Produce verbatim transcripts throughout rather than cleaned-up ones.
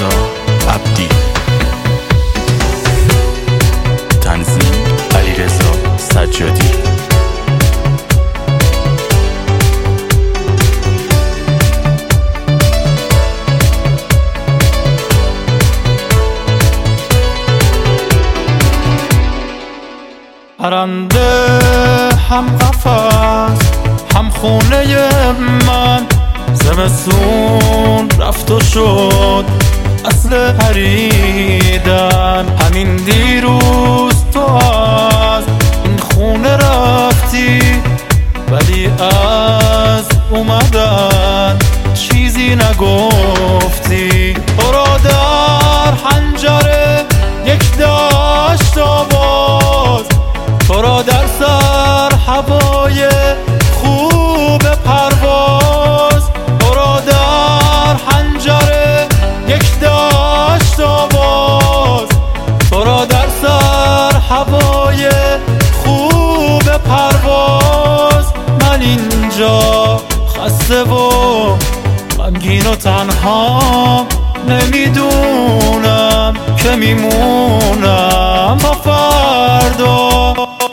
علیرضا عبدی. تنظیم علیرضا سجادی. پرنده هم قفس هم خونه من، زمستون رفت و شد اصل پریدن. همین دیروز تو از این خونه رفتی، ولی از اومدن چیزی نگفتی. تو را در حنجره یک داشت آواز، تو را در سر هوای خوب پرواز. تو را در حنجره یک داشت آواز، تو را در سر هوای خوب پرواز. من اینجا خسته و غمگین و تنها، نمیدونم که میمونم تا فردا.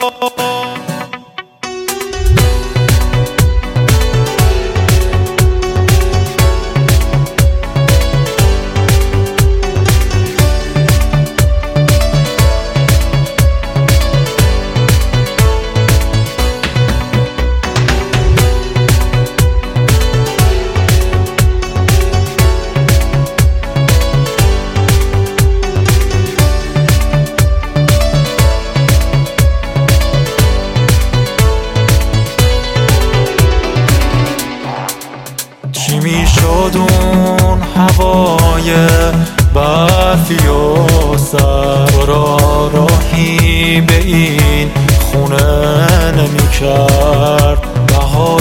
چی میشد اون هوای برفی و سر، تو را راهی به این خونه نمی کرد. بهار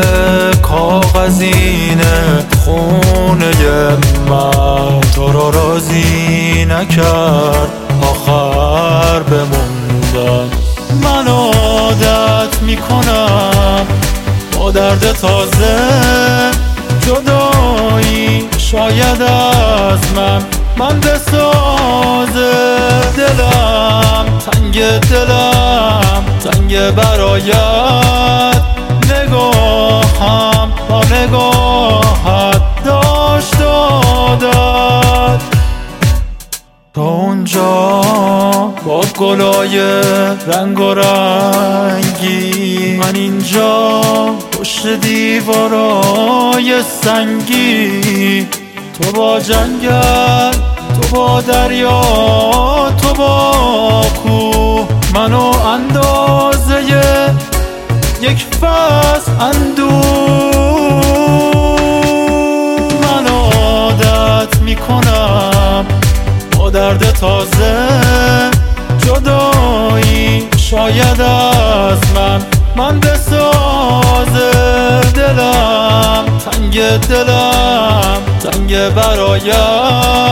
کاغذین خونه من تو را راضی نکرد آخر بموندن. من عادت میکنم با درد تازه، جدایی شاید از من من بسازه. دلم تنگ، دلم تنگ برایت، نگاهم با نگاهت داشت دادت. تا اونجا با گلای رنگ و رنگی، من اینجا پشت دیوارای سنگی. تو با جنگل، تو با دریا، تو با کوه، منو اندازه یک فصل اندوه. من عادت میکنم با درد تازه، جدایی شاید از من من بسازه. دلم تنگ، دلم تنگ برایت،